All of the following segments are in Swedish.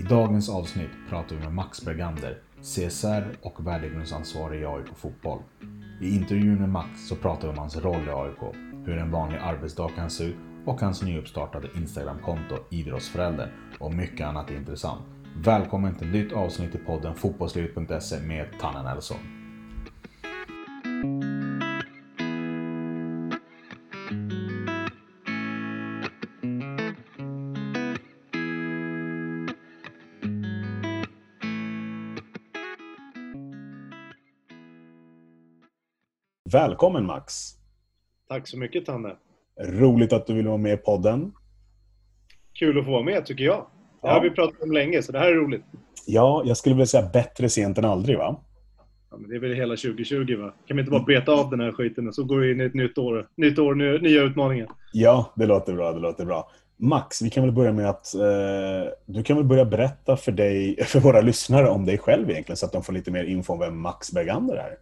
dagens avsnitt pratar vi med Max Bergander, CSR och värdegrundsansvarig i AIK Fotboll. I intervjun med Max så pratar vi om hans roll i AIK, hur en vanlig arbetsdag kan se ut och hans nyuppstartade Instagram-konto Idrottsförälder och mycket annat intressant. Välkommen till ett nytt avsnitt i podden fotbollslivet.se med Tanne Nelson. Välkommen Max. Tack så mycket Tanne. Roligt att du vill vara med i podden. Kul att få vara med tycker jag. Det har vi pratat om länge så det här är roligt. Ja, jag skulle vilja säga bättre sent än aldrig va? Ja, men det är väl hela 2020 va? Kan vi inte bara beta av den här skiten och så går vi in i ett nytt år, nya utmaningar. Ja, det låter bra. Max, vi kan väl börja med att du kan väl börja berätta för våra lyssnare om dig själv egentligen så att de får lite mer info om vem Max Bergander är.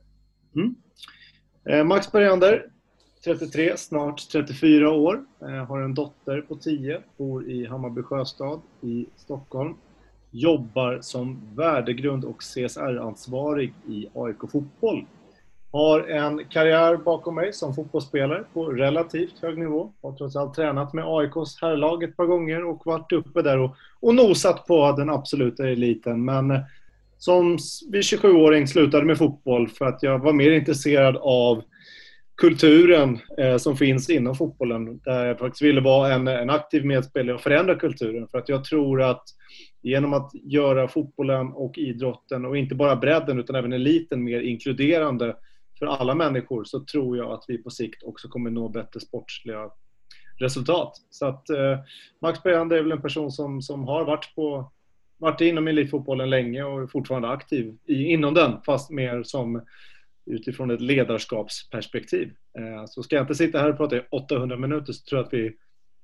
Max Bergander, 33, snart 34 år. Har en dotter på 10, bor i Hammarby Sjöstad i Stockholm. Jobbar som värdegrund- och CSR-ansvarig i AIK Fotboll. Har en karriär bakom mig som fotbollsspelare på relativt hög nivå. Har trots allt tränat med AIKs herrlag ett par gånger och varit uppe där och nosat på den absoluta eliten. Men som vid 27-åring slutade med fotboll för att jag var mer intresserad av kulturen som finns inom fotbollen. Där jag faktiskt ville vara en aktiv medspelare och förändra kulturen. För att jag tror att genom att göra fotbollen och idrotten och inte bara bredden utan även eliten mer inkluderande för alla människor så tror jag att vi på sikt också kommer nå bättre sportsliga resultat. Så att Max Bergander är väl en person som har varit inom elitfotbollen länge och är fortfarande aktiv inom den fast mer som utifrån ett ledarskapsperspektiv. Så ska jag inte sitta här och prata i 800 minuter så tror jag att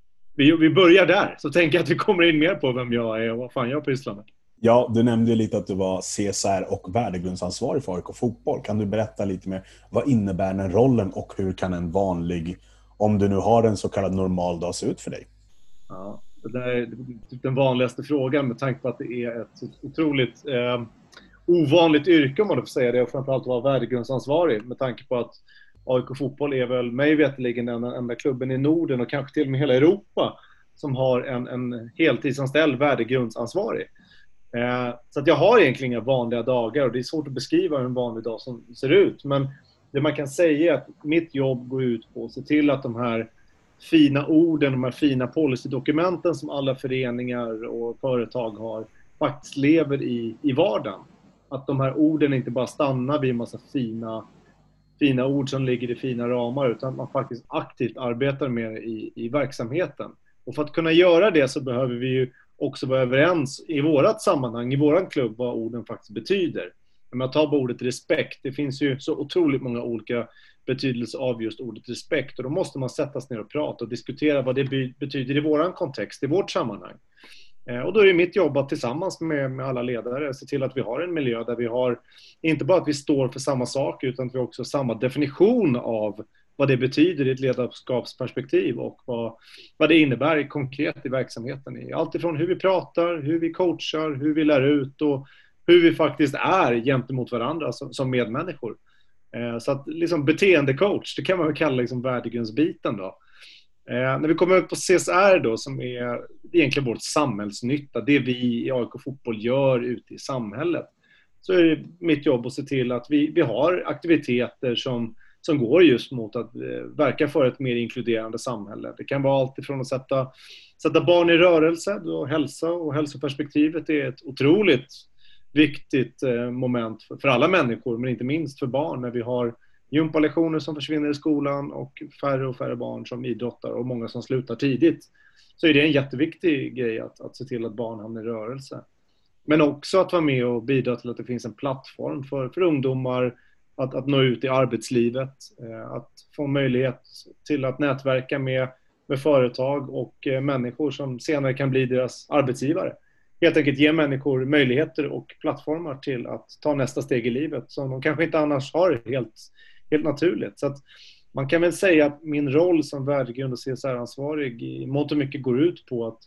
vi börjar där. Så tänker jag att vi kommer in mer på vem jag är och vad fan jag pysslar med. Ja, du nämnde lite att du var CSR och värdegrundsansvarig för AIK Fotboll. Kan du berätta lite mer, vad innebär den rollen och hur kan en vanlig, om du nu har en så kallad normal dag, se ut för dig? Ja, det är den vanligaste frågan med tanke på att det är ett otroligt ovanligt yrke om man får säga det och framförallt vara värdegrundsansvarig med tanke på att AIK Fotboll är väl mig veterligen den enda klubben i Norden och kanske till och med hela Europa som har en heltidsanställd värdegrundsansvarig. Så att jag har egentligen inga vanliga dagar och det är svårt att beskriva hur en vanlig dag som ser ut. Men det man kan säga är att mitt jobb går ut på att se till att de här fina orden, de här fina policydokumenten som alla föreningar och företag har faktiskt lever i vardagen. Att de här orden inte bara stannar vid en massa fina ord som ligger i fina ramar utan att man faktiskt aktivt arbetar med det i verksamheten. Och för att kunna göra det så behöver vi ju också vara överens i vårat sammanhang, i våran klubb, vad orden faktiskt betyder. Om jag tar på ordet respekt, det finns ju så otroligt många olika betydelser av just ordet respekt och då måste man sätta sig ner och prata och diskutera vad det betyder i våran kontext, i vårt sammanhang. Och då är det mitt jobb att tillsammans med alla ledare se till att vi har en miljö där vi har, inte bara att vi står för samma sak utan att vi också har samma definition av vad det betyder i ett ledarskapsperspektiv och vad det innebär konkret i verksamheten. Allt ifrån hur vi pratar, hur vi coachar, hur vi lär ut och hur vi faktiskt är gentemot varandra som medmänniskor. Så att liksom beteendecoach, det kan man väl kalla liksom värdegrundsbiten då. När vi kommer upp på CSR då som är egentligen vårt samhällsnytta, det vi i AIK Fotboll gör ute i samhället, så är det mitt jobb att se till att vi har aktiviteter som går just mot att verka för ett mer inkluderande samhälle. Det kan vara allt ifrån att sätta barn i rörelse, då hälsa och hälsoperspektivet är ett otroligt viktigt moment för alla människor, men inte minst för barn när vi har gympalektioner som försvinner i skolan och färre barn som idrottar och många som slutar tidigt. Så är det en jätteviktig grej att se till att barn hamnar i rörelse. Men också att vara med och bidra till att det finns en plattform för ungdomar att nå ut i arbetslivet. Att få möjlighet till att nätverka med företag och människor som senare kan bli deras arbetsgivare. Helt enkelt ge människor möjligheter och plattformar till att ta nästa steg i livet som de kanske inte annars har helt naturligt. Så att man kan väl säga att min roll som värdegrund- och CSR-ansvarig i mångt och mycket går ut på att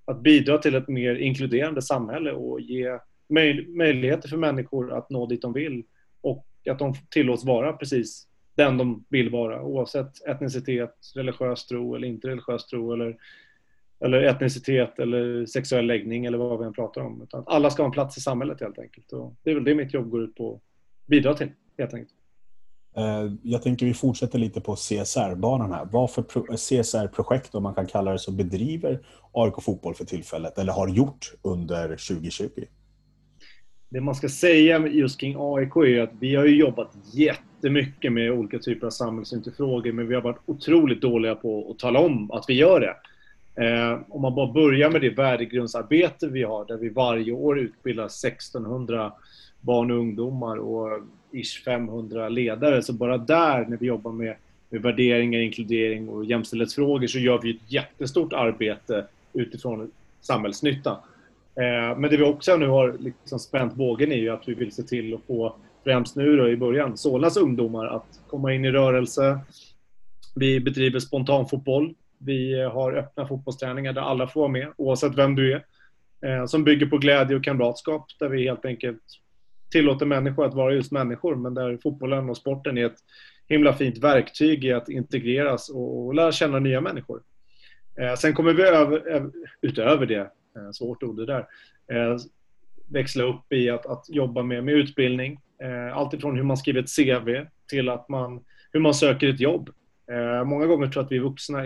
att bidra till ett mer inkluderande samhälle och ge möjligheter för människor att nå dit de vill och att de tillåts vara precis den de vill vara, oavsett etnicitet, religiös tro eller inte religiös tro eller etnicitet eller sexuell läggning eller vad vi än pratar om. Utan alla ska ha en plats i samhället helt enkelt. Och det är väl det mitt jobb går ut på att bidra till helt enkelt. Jag tänker vi fortsätter lite på CSR-banan här. Vad för CSR-projekt, om man kan kalla det så, bedriver AIK Fotboll för tillfället eller har gjort under 2020? Det man ska säga just kring AIK är att vi har ju jobbat jättemycket med olika typer av samhällsfrågor, men vi har varit otroligt dåliga på att tala om att vi gör det. Om man bara börjar med det värdegrundsarbete vi har, där vi varje år utbildar 1600 barn och ungdomar och 500 ledare, så bara där när vi jobbar med värderingar, inkludering och jämställdhetsfrågor så gör vi ett jättestort arbete utifrån samhällsnytta. Men det vi också nu har liksom spänt bågen i är att vi vill se till att få, främst nu då i början, Solnas ungdomar att komma in i rörelse. Vi bedriver spontanfotboll. Vi har öppna fotbollsträningar där alla får vara med, oavsett vem du är. Som bygger på glädje och kamratskap, där vi helt enkelt tillåter människor att vara just människor, men där fotbollen och sporten är ett himla fint verktyg i att integreras och lära känna nya människor. Sen kommer vi utöver det, svårt ord det där, växla upp i att jobba med utbildning. Allt ifrån hur man skriver ett CV till hur man söker ett jobb. Många gånger tror jag att vi vuxna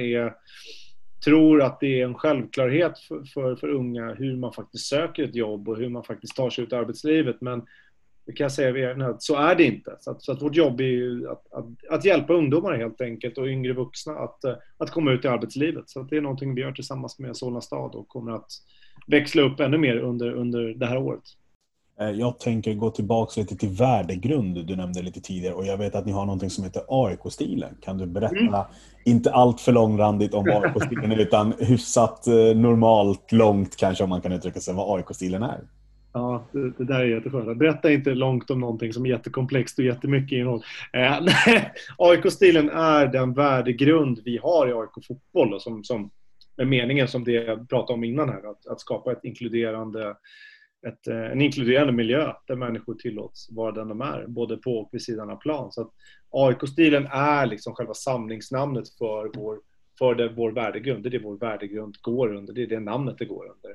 tror att det är en självklarhet för unga hur man faktiskt söker ett jobb och hur man faktiskt tar sig ut i arbetslivet. Men det kan jag säga att så är det inte. Så att vårt jobb är ju att hjälpa ungdomar helt enkelt och yngre vuxna att komma ut i arbetslivet. Så att det är någonting vi gör tillsammans med Solna stad och kommer att växla upp ännu mer under det här året. Jag tänker gå tillbaka lite till värdegrund du nämnde lite tidigare, och jag vet att ni har någonting som heter AIK-stilen. Kan du berätta, inte allt för långrandigt om AIK-stilen utan hyfsat normalt långt kanske, om man kan uttrycka sig, vad AIK-stilen är? Ja, det där är jätteskönt. Berätta inte långt om någonting som är jättekomplext och jättemycket innehåll. AIK-stilen är den värdegrund vi har i AIK Fotboll och som är meningen som det jag pratade om innan här, att skapa en inkluderande miljö där människor tillåts vara den de är, både på och vid sidan av plan. Så att AIK-stilen är liksom själva samlingsnamnet för vår värdegrund. Det är det vår värdegrund går under, det är det namnet det går under.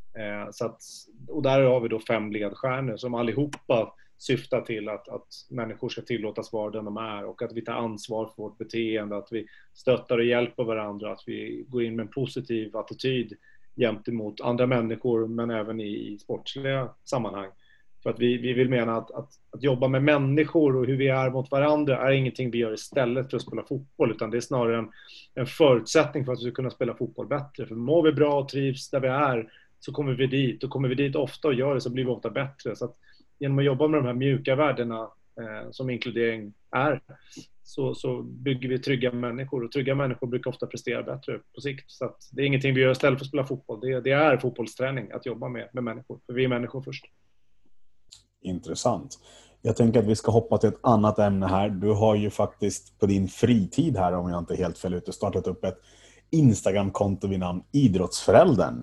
Och där har vi då 5 ledstjärnor som allihopa syftar till att människor ska tillåtas vara den de är och att vi tar ansvar för vårt beteende, att vi stöttar och hjälper varandra, att vi går in med en positiv attityd gentemot andra människor, men även i sportsliga sammanhang. För att vi vill mena att jobba med människor och hur vi är mot varandra är ingenting vi gör istället för att spela fotboll, utan det är snarare en förutsättning för att vi ska kunna spela fotboll bättre. För mår vi bra och trivs där vi är, så kommer vi dit. Och kommer vi dit ofta och gör det, så blir vi ofta bättre. Så att genom att jobba med de här mjuka värdena som inkludering är, så bygger vi trygga människor. Och trygga människor brukar ofta prestera bättre på sikt. Så att det är ingenting vi gör istället för att spela fotboll. Det är fotbollsträning att jobba med människor. För vi är människor först. Intressant. Jag tänker att vi ska hoppa till ett annat ämne här. Du har ju faktiskt på din fritid här, om jag inte helt fel ute, startat upp ett Instagram-konto vid namn Idrottsföräldern.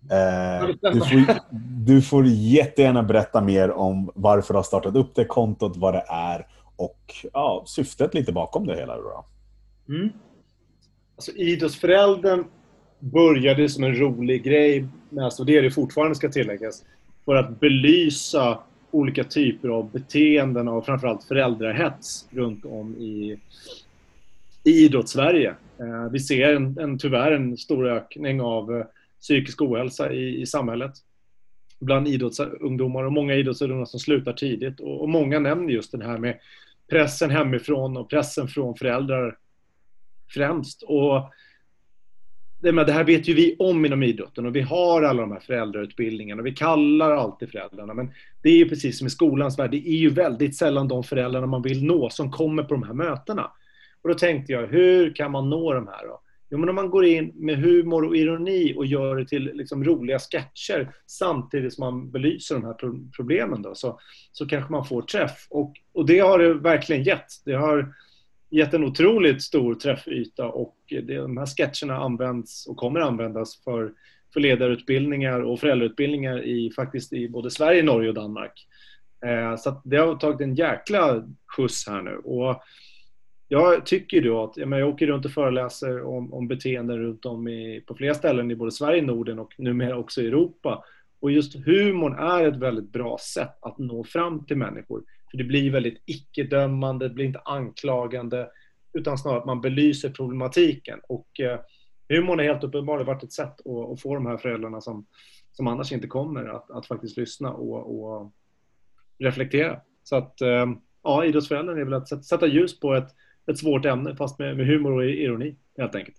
Du får jättegärna berätta mer om varför du har startat upp det kontot, vad det är och syftet lite bakom det hela då. Alltså, Idrottsföräldern började som en rolig grej, och det är det fortfarande ska tilläggas, för att belysa olika typer av beteenden och framförallt föräldrahets runt om i idrottssverige. Vi ser tyvärr en stor ökning av psykisk ohälsa i samhället bland idrottsungdomar, och många idrottsungdomar som slutar tidigt, och många nämner just den här med pressen hemifrån och pressen från föräldrar främst. Och det här vet ju vi om inom idrotten, och vi har alla de här föräldrautbildningarna och vi kallar alltid föräldrarna, men det är ju precis som i skolans värld, det är ju väldigt sällan de föräldrarna man vill nå som kommer på de här mötena. Och då tänkte jag, hur kan man nå de här då? Jo, men om man går in med humor och ironi och gör det till liksom roliga sketcher samtidigt som man belyser de här problemen då, så kanske man får träff. Och det har det verkligen gett. Det har gett en otroligt stor träffyta, och de här sketcherna används och kommer användas för för ledarutbildningar och föräldrautbildningar faktiskt i både Sverige, Norge och Danmark. Så att det har tagit en jäkla skjuts här nu. Och jag tycker då att jag åker runt och föreläser om beteenden runt om på flera ställen i både Sverige, Norden och numera också i Europa. Och just humorn är ett väldigt bra sätt att nå fram till människor. För det blir väldigt icke-dömande, det blir inte anklagande, utan snarare att man belyser problematiken. Och humorn är helt uppenbart varit ett sätt att få de här föräldrarna som annars inte kommer att faktiskt lyssna och reflektera. Så att idrottsföräldrar är väl att sätta ljus på ett svårt ämne fast med humor och ironi helt enkelt.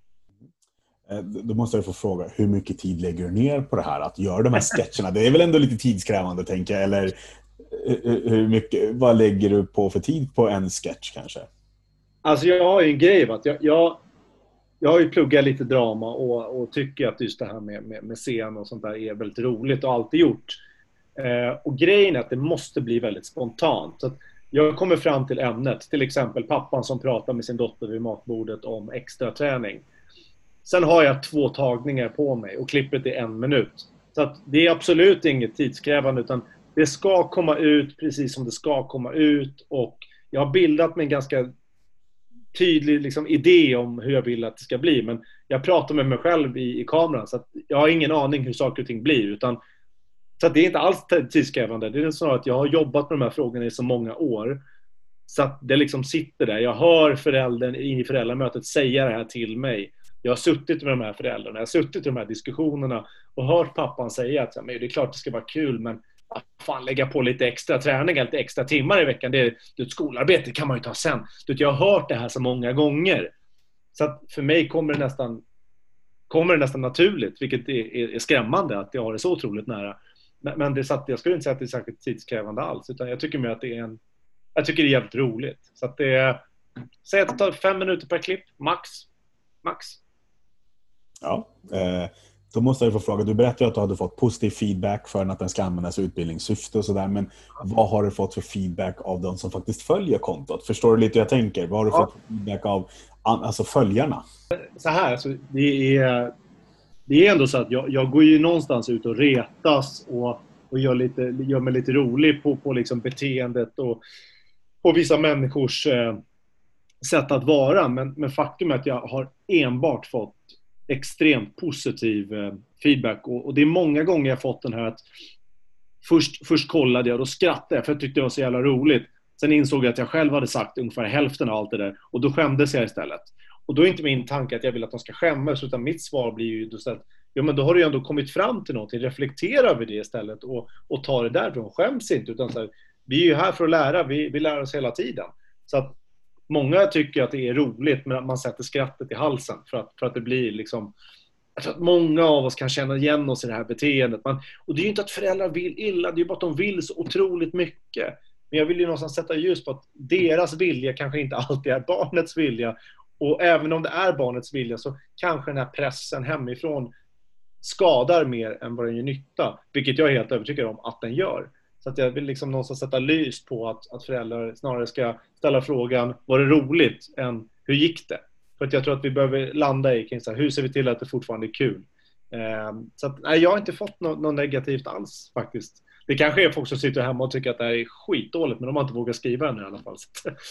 Då måste jag få fråga, hur mycket tid lägger du ner på det här att göra de här sketcherna? Det är väl ändå lite tidskrävande, tänker jag, eller vad lägger du på för tid på en sketch kanske? Alltså jag har ju en grej, att jag har ju pluggat lite drama och tycker att just det här med scen och sånt där är väldigt roligt och alltid gjort. Och grejen är att det måste bli väldigt spontant. Så att jag kommer fram till ämnet, till exempel pappan som pratar med sin dotter vid matbordet om extra träning. Sen har jag 2 tagningar på mig och klippet är 1 minut. Så att det är absolut inget tidskrävande, utan det ska komma ut precis som det ska komma ut. Och jag har bildat mig en ganska tydlig idé om hur jag vill att det ska bli. Men jag pratar med mig själv i kameran, så att jag har ingen aning hur saker och ting blir. Så att det är inte alls tidskrävande. Det är snarare att jag har jobbat med de här frågorna i så många år. Så att det sitter där. Jag hör föräldern i föräldramötet säga det här till mig. Jag har suttit med de här föräldrarna, jag har suttit i de här diskussionerna och hört pappan säga att det är klart det ska vara kul, men fan, lägga på lite extra träning, lite extra timmar i veckan, det är ett skolarbete, kan man ju ta sen. Jag har hört det här så många gånger. Så att för mig kommer det nästan naturligt, vilket är skrämmande att jag har det så otroligt nära. Men jag skulle inte säga att det är särskilt tidskrävande alls, utan jag tycker mer att jag tycker det är jävligt roligt. Så att säg att det tar 5 minuter per klipp, max. Ja, då måste jag få fråga, du berättade att du hade fått positiv feedback för att den ska användas i utbildningssyfte och sådär, men vad har du fått för feedback av de som faktiskt följer kontot? Förstår du lite hur jag tänker? Vad har du fått för feedback av följarna? Så här, alltså, det är ändå så att jag går ju någonstans ut och retas och gör mig lite rolig på beteendet och på vissa människors sätt att vara, men faktum är att jag har enbart fått extremt positiv feedback och det är många gånger jag fått den här att först kollade jag och då skrattade jag för jag tyckte det var så jävla roligt. Sen insåg jag att jag själv hade sagt ungefär hälften av allt det där och då skämdes jag istället. Och då är inte min tanke att jag vill att de ska skämmas, utan mitt svar blir ju just att men då har du ju ändå kommit fram till någonting, reflektera över det istället och ta det därifrån, skäms inte, utan så här, vi är ju här för att lära, vi lär oss hela tiden. Så att många tycker att det är roligt, men att man sätter skrattet i halsen för att det blir jag tror att många av oss kan känna igen oss i det här beteendet. Och det är ju inte att föräldrar vill illa, det är ju bara att de vill så otroligt mycket. Men jag vill ju någonstans sätta ljus på att deras vilja kanske inte alltid är barnets vilja. Och även om det är barnets vilja så kanske den här pressen hemifrån skadar mer än vad den gör nytta. Vilket jag är helt övertygad om att den gör. Så att jag vill någonstans sätta lys på att föräldrar snarare ska ställa frågan, var det roligt, än hur gick det? För att jag tror att vi behöver landa i hur ser vi till att det fortfarande är kul. Så att, nej, jag har inte fått något negativt alls faktiskt. Det kanske är folk som sitter hemma och tycker att det här är skitdåligt, men de har inte vågat skriva än i alla fall.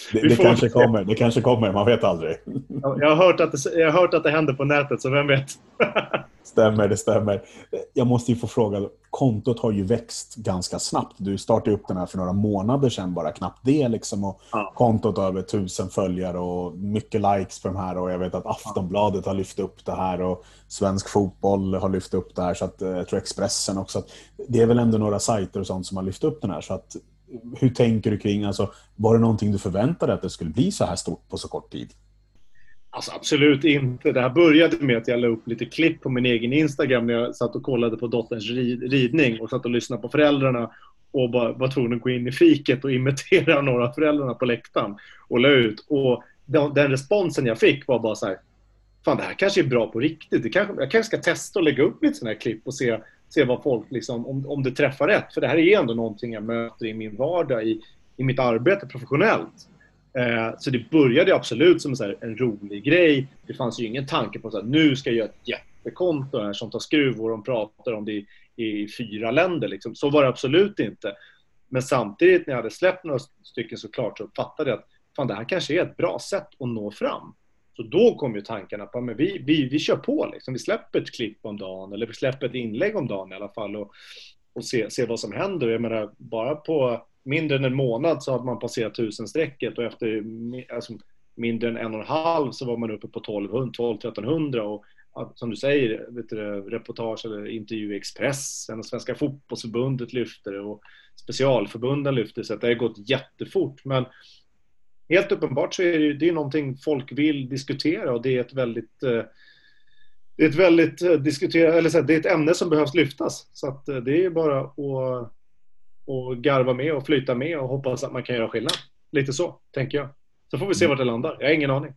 Det kanske kommer, man vet aldrig. Jag har hört att det händer på nätet, så vem vet? Det stämmer. Jag måste ju få fråga, kontot har ju växt ganska snabbt. Du startade upp den här för några månader sedan, bara knappt det och kontot har över 1000 följare och mycket likes på de här, och jag vet att Aftonbladet har lyft upp det här och Svensk Fotboll har lyft upp det här, så att jag tror Expressen också, att det är väl ändå några sajter och sånt som har lyft upp den här. Så att, hur tänker du kring, var det någonting du förväntade att det skulle bli så här stort på så kort tid? Alltså absolut inte. Det här började med att jag la upp lite klipp på min egen Instagram när jag satt och kollade på dotterns ridning och satt och lyssnade på föräldrarna och bara var tvungen att gå in i fiket och imitera några av föräldrarna på läktaren och la ut. Och den responsen jag fick var bara så här, fan, det här kanske är bra på riktigt. Jag kanske ska testa och lägga upp lite sådana här klipp och se vad folk om det träffar rätt. För det här är ändå någonting jag möter i min vardag i mitt arbete professionellt. Så det började absolut som en rolig grej. Det fanns ju ingen tanke på att nu ska jag göra ett jättekonto här som tar skruv och de pratar om det i 4 länder. Liksom. Så var det absolut inte. Men samtidigt när jag hade släppt några stycken såklart så fattade jag att fan, det här kanske är ett bra sätt att nå fram. Så då kom ju tankarna på att vi kör på. Liksom. Vi släpper ett klipp om dagen eller vi släpper ett inlägg om dagen i alla fall och se vad som händer. Jag menar, bara på mindre än en månad så hade man passerat 1000-strecket och efter mindre än 1,5 så var man uppe på 1200-1300 och som du säger, reportage eller intervju i Expressen och Svenska fotbollsförbundet lyfter och specialförbunden lyfter, så att det har gått jättefort. Men helt uppenbart så är det är någonting folk vill diskutera och det är ett ämne som behövs lyftas. Så att det är bara att garva med och flyta med och hoppas att man kan göra skillnad. Lite så, tänker jag. Så får vi se vart det landar. Jag har ingen aning.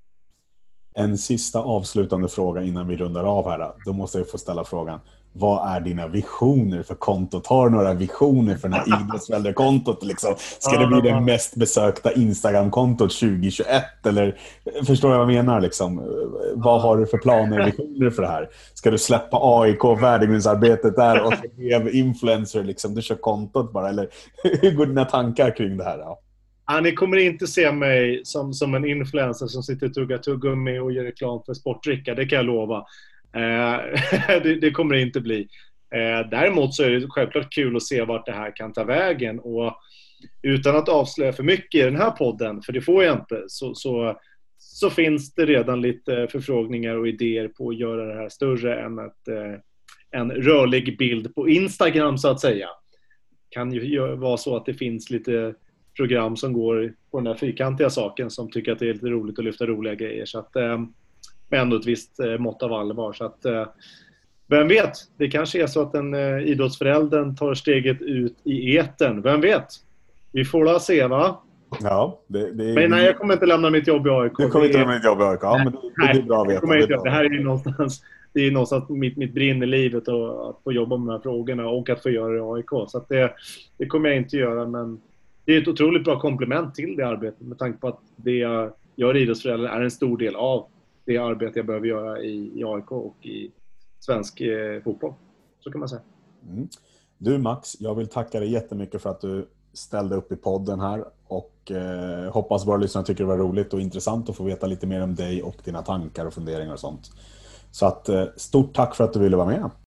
En sista avslutande fråga innan vi rundar av här. Då måste jag få ställa frågan. Vad är dina visioner för kontot? Har du några visioner för den här idrottsföräldrakontot? Liksom? Ska det bli det mest besökta Instagram-kontot 2021? Eller förstår jag vad jag menar? Liksom? Vad har du för planer och visioner för det här? Ska du släppa AIK och värdegrundsarbetet där och bli influencer? Liksom? Du kör kontot bara? Eller hur går dina tankar kring det här? Ja? Ni kommer inte se mig som en influencer som sitter och tuggar tuggummi och gör reklam för sportdricka. Det kan jag lova. Det kommer det inte bli. Däremot så är det självklart kul att se vart det här kan ta vägen. Och utan att avslöja för mycket i den här podden, för det får jag inte, så finns det redan lite förfrågningar och idéer på att göra det här större än en rörlig bild på Instagram så att säga. Kan ju vara så att det finns lite program som går på den här fyrkantiga saken som tycker att det är lite roligt att lyfta roliga grejer. Så att, med ändå ett visst mått av allvar. Så att, vem vet? Det kanske är så att en idrottsföräldern tar steget ut i etern. Vem vet? Vi får la se, va? Ja, men nej, jag kommer inte lämna mitt jobb i AIK. Du kommer inte lämna mitt jobb i AIK? Ja, men det är bra att veta. Det här är ju någonstans... Det är någonstans mitt brinn i livet och att få jobba med de här frågorna och att få göra det i AIK. Så att det kommer jag inte göra, men det är ett otroligt bra komplement till det arbetet med tanke på att det jag gör i idrottsföräldrar är en stor del av det arbete jag behöver göra i AIK och i svensk fotboll. Så kan man säga. Mm. Du Max, jag vill tacka dig jättemycket för att du ställde upp i podden här och hoppas våra lyssnare tycker det var roligt och intressant att få veta lite mer om dig och dina tankar och funderingar och sånt. Så att stort tack för att du ville vara med.